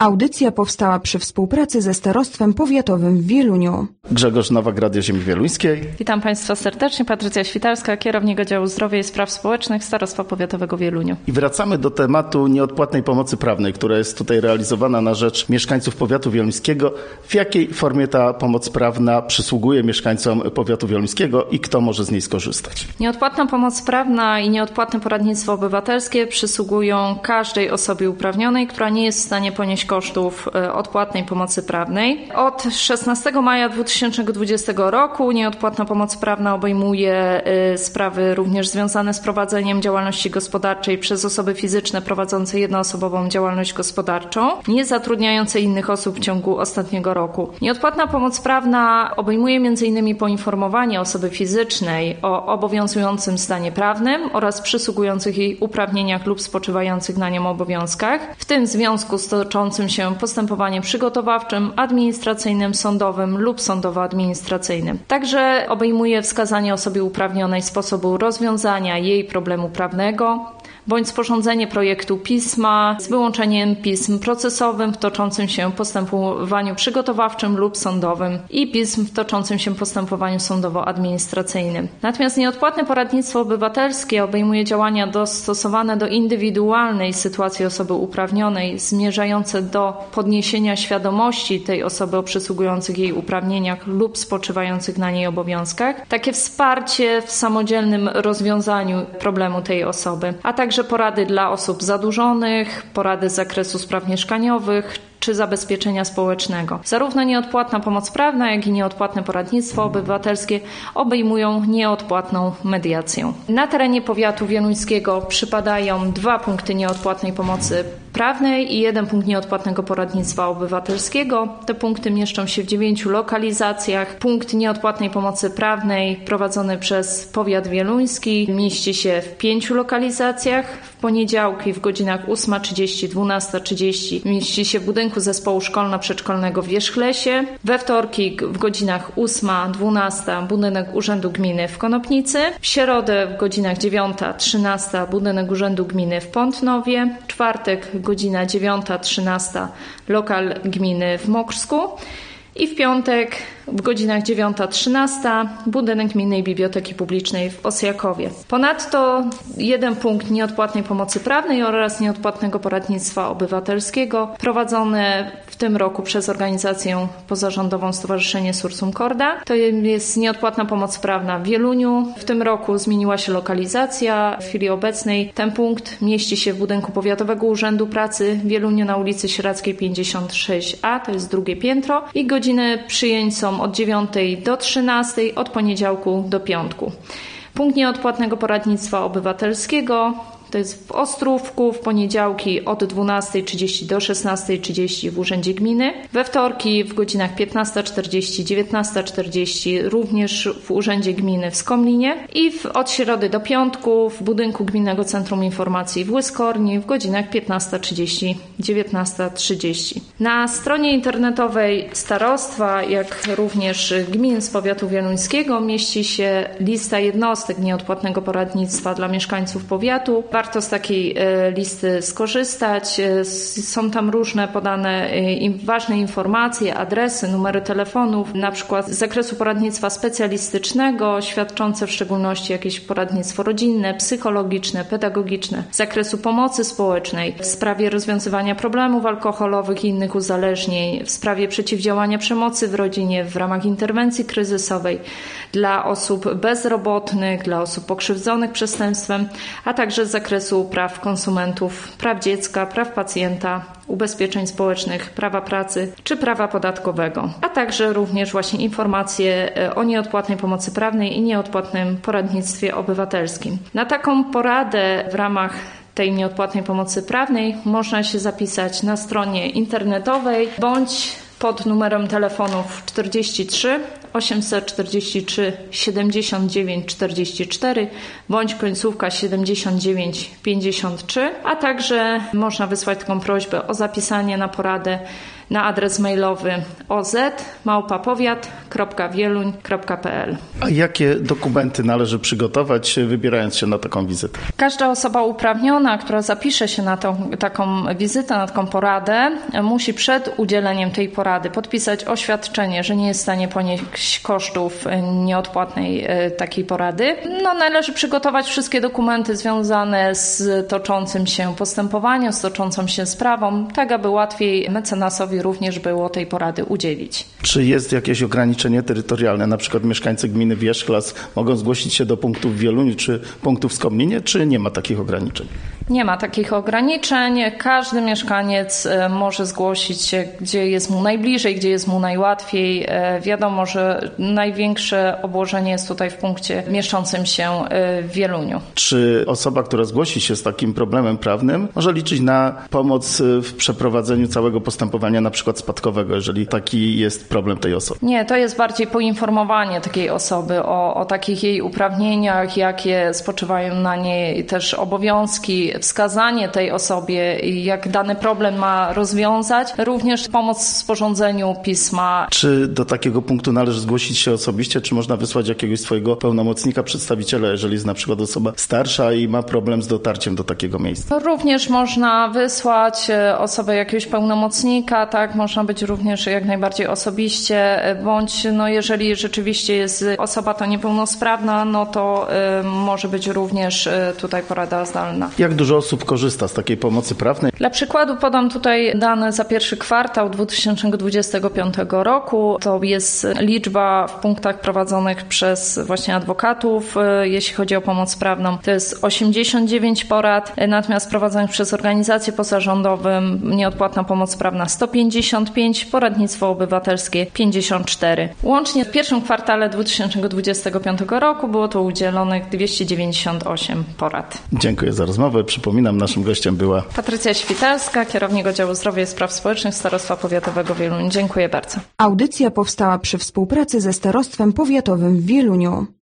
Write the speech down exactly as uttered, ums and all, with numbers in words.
Audycja powstała przy współpracy ze Starostwem Powiatowym w Wieluniu. Grzegorz Nowak, Radio Ziemi Wieluńskiej. Witam Państwa serdecznie. Patrycja Świtalska, kierownik Oddziału Zdrowia i Spraw Społecznych Starostwa Powiatowego w Wieluniu. I wracamy do tematu nieodpłatnej pomocy prawnej, która jest tutaj realizowana na rzecz mieszkańców powiatu wieluńskiego. W jakiej formie ta pomoc prawna przysługuje mieszkańcom powiatu wieluńskiego i kto może z niej skorzystać? Nieodpłatna pomoc prawna i nieodpłatne poradnictwo obywatelskie przysługują każdej osobie uprawnionej, która nie jest w stanie ponieść kosztów odpłatnej pomocy prawnej. Od szesnastego maja dwa tysiące dwudziestego roku nieodpłatna pomoc prawna obejmuje sprawy również związane z prowadzeniem działalności gospodarczej przez osoby fizyczne prowadzące jednoosobową działalność gospodarczą, nie zatrudniające innych osób w ciągu ostatniego roku. Nieodpłatna pomoc prawna obejmuje między innymi poinformowanie osoby fizycznej o obowiązującym stanie prawnym oraz przysługujących jej uprawnieniach lub spoczywających na nią obowiązkach, w tym w związku z toczącym się postępowaniem przygotowawczym, administracyjnym, sądowym lub sądowo-administracyjnym. Także obejmuje wskazanie osobie uprawnionej sposobu rozwiązania jej problemu prawnego, bądź sporządzenie projektu pisma z wyłączeniem pism procesowym w toczącym się postępowaniu przygotowawczym lub sądowym i pism w toczącym się postępowaniu sądowo-administracyjnym. Natomiast nieodpłatne poradnictwo obywatelskie obejmuje działania dostosowane do indywidualnej sytuacji osoby uprawnionej, zmierzające do podniesienia świadomości tej osoby o przysługujących jej uprawnieniach lub spoczywających na niej obowiązkach. Takie wsparcie w samodzielnym rozwiązaniu problemu tej osoby, a także porady dla osób zadłużonych, porady z zakresu spraw mieszkaniowych czy zabezpieczenia społecznego. Zarówno nieodpłatna pomoc prawna, jak i nieodpłatne poradnictwo obywatelskie obejmują nieodpłatną mediację. Na terenie powiatu wieluńskiego przypadają dwa punkty nieodpłatnej pomocy prawnej i jeden punkt nieodpłatnego poradnictwa obywatelskiego. Te punkty mieszczą się w dziewięciu lokalizacjach. Punkt nieodpłatnej pomocy prawnej prowadzony przez powiat wieluński mieści się w pięciu lokalizacjach. W poniedziałki w godzinach ósma trzydzieści, dwunasta trzydzieści mieści się w budynku zespołu szkolno-przedszkolnego w Wierzchlesie. We wtorki w godzinach ósma, dwunasta budynek Urzędu Gminy w Konopnicy. W środę w godzinach dziewiąta, trzynasta budynek Urzędu Gminy w Pątnowie. W czwartek godzina dziewiąta, trzynasta lokal gminy w Mokrzu. I w piątek w godzinach dziewiąta, trzynasta budynek Gminnej Biblioteki Publicznej w Osjakowie. Ponadto jeden punkt nieodpłatnej pomocy prawnej oraz nieodpłatnego poradnictwa obywatelskiego prowadzone w tym roku przez organizację pozarządową Stowarzyszenie Sursum Corda. To jest nieodpłatna pomoc prawna w Wieluniu. W tym roku zmieniła się lokalizacja. W chwili obecnej ten punkt mieści się w budynku Powiatowego Urzędu Pracy w Wieluniu na ulicy Sieradzkiej pięćdziesiąt sześć A, to jest drugie piętro. I godziny przyjęć są od dziewiątej do trzynastej, od poniedziałku do piątku. Punkt nieodpłatnego poradnictwa obywatelskiego to jest w Ostrówku, w poniedziałki od dwunastej trzydzieści do szesnastej trzydzieści w Urzędzie Gminy. We wtorki w godzinach piętnasta czterdzieści, dziewiętnasta czterdzieści również w Urzędzie Gminy w Skomlinie i w, od środy do piątku w budynku Gminnego Centrum Informacji w Łyskorni w godzinach piętnasta trzydzieści, dziewiętnasta trzydzieści. Na stronie internetowej starostwa, jak również gmin z powiatu wieluńskiego mieści się lista jednostek nieodpłatnego poradnictwa dla mieszkańców powiatu. Warto z takiej listy skorzystać. Są tam różne podane ważne informacje, adresy, numery telefonów, na przykład z zakresu poradnictwa specjalistycznego, świadczące w szczególności jakieś poradnictwo rodzinne, psychologiczne, pedagogiczne, z zakresu pomocy społecznej, w sprawie rozwiązywania problemów alkoholowych i innych uzależnień, w sprawie przeciwdziałania przemocy w rodzinie w ramach interwencji kryzysowej, dla osób bezrobotnych, dla osób pokrzywdzonych przestępstwem, a także z zakresu praw konsumentów, praw dziecka, praw pacjenta, ubezpieczeń społecznych, prawa pracy czy prawa podatkowego, a także również właśnie informacje o nieodpłatnej pomocy prawnej i nieodpłatnym poradnictwie obywatelskim. Na taką poradę w ramach tej nieodpłatnej pomocy prawnej można się zapisać na stronie internetowej bądź pod numerem telefonów czterdzieści trzy, osiemset czterdzieści trzy, siedemdziesiąt dziewięć, czterdzieści cztery bądź końcówka siedemdziesiąt dziewięć, pięćdziesiąt trzy, a także można wysłać taką prośbę o zapisanie na poradę na adres mailowy oz małpa powiat kropka wieluń kropka p l. A jakie dokumenty należy przygotować, wybierając się na taką wizytę? Każda osoba uprawniona, która zapisze się na tą, taką wizytę, na taką poradę, musi przed udzieleniem tej porady podpisać oświadczenie, że nie jest w stanie ponieść kosztów nieodpłatnej takiej porady. No, należy przygotować wszystkie dokumenty związane z toczącym się postępowaniem, z toczącą się sprawą, tak aby łatwiej mecenasowi również było tej porady udzielić. Czy jest jakieś ograniczenie terytorialne? Na przykład mieszkańcy gminy Wierzchlas mogą zgłosić się do punktów w Wieluniu czy punktów w Skomlinie, czy nie ma takich ograniczeń? Nie ma takich ograniczeń. Każdy mieszkaniec może zgłosić się, gdzie jest mu najbliżej, gdzie jest mu najłatwiej. Wiadomo, że największe obłożenie jest tutaj w punkcie mieszczącym się w Wieluniu. Czy osoba, która zgłosi się z takim problemem prawnym, może liczyć na pomoc w przeprowadzeniu całego postępowania, na przykład spadkowego, jeżeli taki jest problem tej osoby? Nie, to jest bardziej poinformowanie takiej osoby o, o takich jej uprawnieniach, jakie spoczywają na niej też obowiązki, wskazanie tej osobie, jak dany problem ma rozwiązać, również pomoc w sporządzeniu pisma. Czy do takiego punktu należy zgłosić się osobiście, czy można wysłać jakiegoś swojego pełnomocnika, przedstawiciela, jeżeli jest na przykład osoba starsza i ma problem z dotarciem do takiego miejsca? Również można wysłać osobę jakiegoś pełnomocnika, tak, można być również jak najbardziej osobiście, bądź no jeżeli rzeczywiście jest osoba ta niepełnosprawna, no to y, może być również y, tutaj porada zdalna. Jak dużo osób korzysta z takiej pomocy prawnej? Dla przykładu podam tutaj dane za pierwszy kwartał dwa tysiące dwudziestego piątego roku. To jest liczba w punktach prowadzonych przez właśnie adwokatów, jeśli chodzi o pomoc prawną. To jest osiemdziesiąt dziewięć porad, natomiast prowadzonych przez organizacje pozarządowe nieodpłatna pomoc prawna sto pięćdziesiąt pięć, poradnictwo obywatelskie pięćdziesiąt cztery. Łącznie w pierwszym kwartale dwa tysiące dwudziestego piątego roku było to udzielonych dwieście dziewięćdziesiąt osiem porad. Dziękuję za rozmowę. Przypominam, naszym gościem była Patrycja Świtalska, kierownik Oddziału Zdrowia i Spraw Społecznych Starostwa Powiatowego Wieluń. Dziękuję bardzo. Audycja powstała przy współpracy ze Starostwem Powiatowym w Wieluniu.